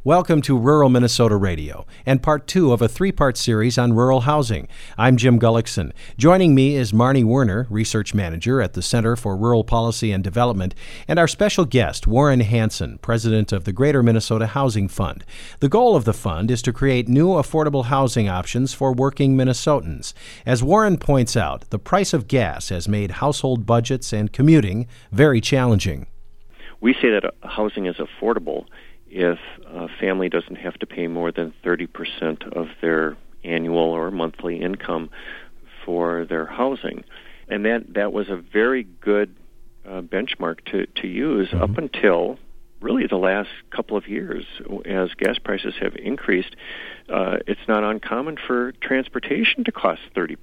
Welcome to Rural Minnesota Radio and part 2 of a 3-part series on rural housing. I'm Jim Gullickson. Joining me is Marnie Werner, Research Manager at the Center for Rural Policy and Development, and our special guest, Warren Hansen, President of the Greater Minnesota Housing Fund. The goal of the fund is to create new affordable housing options for working Minnesotans. As Warren points out, the price of gas has made household budgets and commuting very challenging. We say that housing is affordable if a family doesn't have to pay more than 30% of their annual or monthly income for their housing. And that was a very good benchmark to use up until really the last couple of years. As gas prices have increased, it's not uncommon for transportation to cost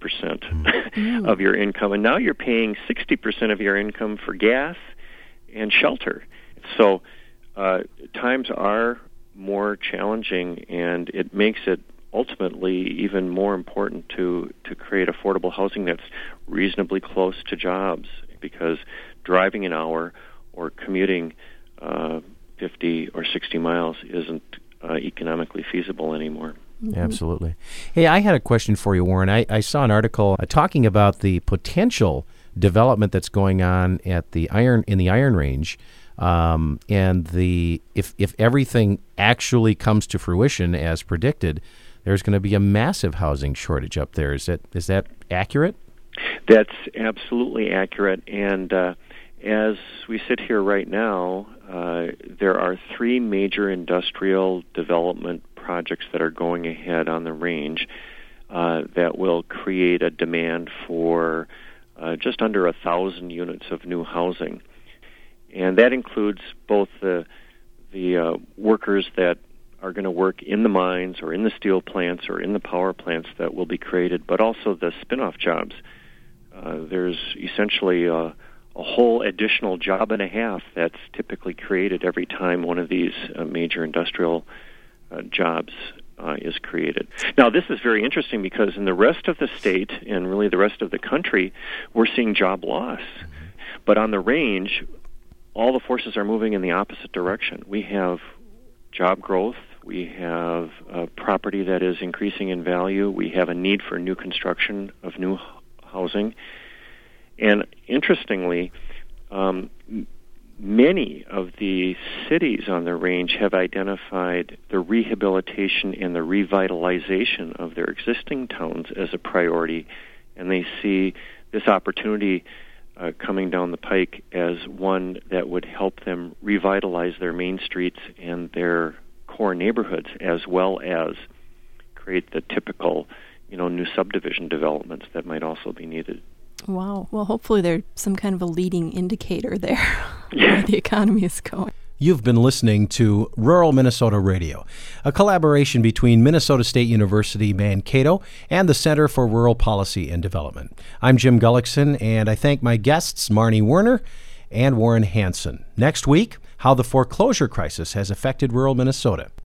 30% of your income. And now you're paying 60% of your income for gas and shelter. So times are more challenging, and it makes it ultimately even more important to create affordable housing that's reasonably close to jobs, because driving an hour or commuting 50 or 60 miles isn't economically feasible anymore. Absolutely. Hey, I had a question for you, Warren. I saw an article talking about the potential development that's going on in the Iron Range. And if everything actually comes to fruition as predicted, there's going to be a massive housing shortage up there. Is that accurate? That's absolutely accurate. And as we sit here right now, there are 3 major industrial development projects that are going ahead on the range that will create a demand for just under 1,000 units of new housing. And that includes both the workers that are going to work in the mines or in the steel plants or in the power plants that will be created, but also the spin-off jobs. There's essentially a whole additional job and a half that's typically created every time one of these major industrial jobs is created. Now, this is very interesting because in the rest of the state and really the rest of the country, we're seeing job loss. But on the range, all the forces are moving in the opposite direction. We have job growth. We have property that is increasing in value. We have a need for new construction of new housing. And interestingly, many of the cities on the range have identified the rehabilitation and the revitalization of their existing towns as a priority, and they see this opportunity coming down the pike as one that would help them revitalize their main streets and their core neighborhoods, as well as create the typical, new subdivision developments that might also be needed. Wow. Well, hopefully there's some kind of a leading indicator there where the economy is going. You've been listening to Rural Minnesota Radio, a collaboration between Minnesota State University Mankato and the Center for Rural Policy and Development. I'm Jim Gullickson, and I thank my guests, Marnie Werner and Warren Hansen. Next week, how the foreclosure crisis has affected rural Minnesota.